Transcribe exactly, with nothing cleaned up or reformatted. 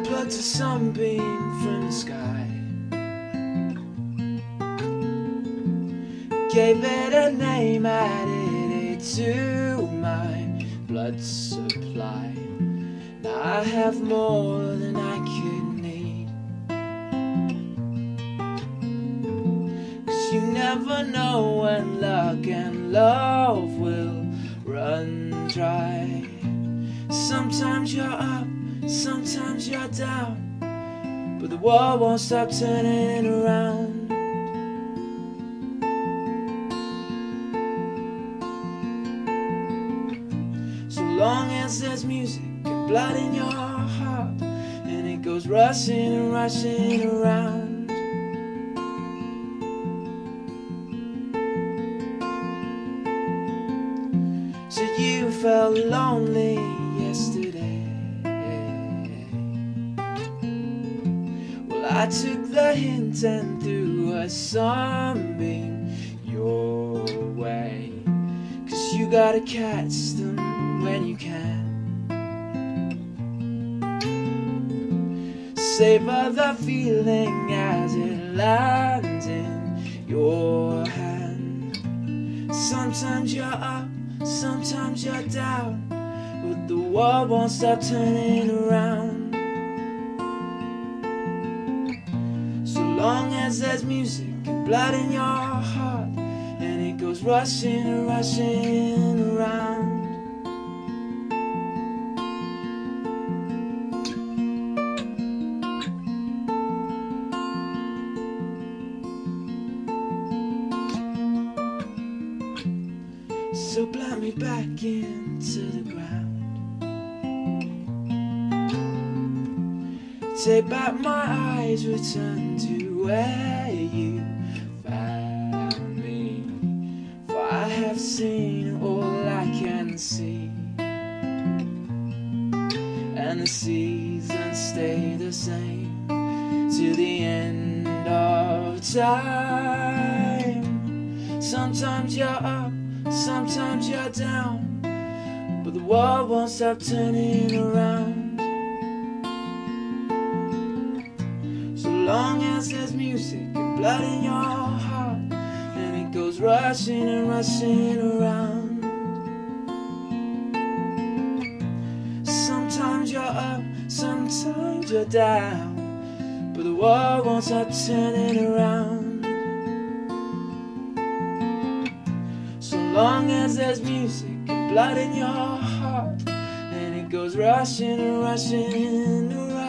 plucked a sunbeam from the sky, gave it a name, added it to my blood supply. Now I have more than I could need, 'cause you never know when luck and love will run dry. Sometimes you're up, sometimes you're down, but the world won't stop turning around. So long as there's music and blood in your heart, and it goes rushing and rushing around. So you felt lonely yesterday. Well, I took the hint and threw a sunbeam your way, 'cause you gotta catch them when you can. Savor the feeling as it lands in your hand. Sometimes you're up, sometimes you're down, but the world won't stop turning around. So long as there's music and blood in your heart, and it goes rushing and rushing around. So plant me back into the ground, take back my eyes, return to where you found me. For I have seen all I can see, and the seasons stay the same to the end of time. Sometimes you're up, sometimes you're down, but the world won't stop turning around. So long as there's music and blood in your heart, and it goes rushing and rushing around. Sometimes you're up, sometimes you're down, but the world won't stop turning around. So long as there's music and blood in your heart, and it goes rushing and rushing around.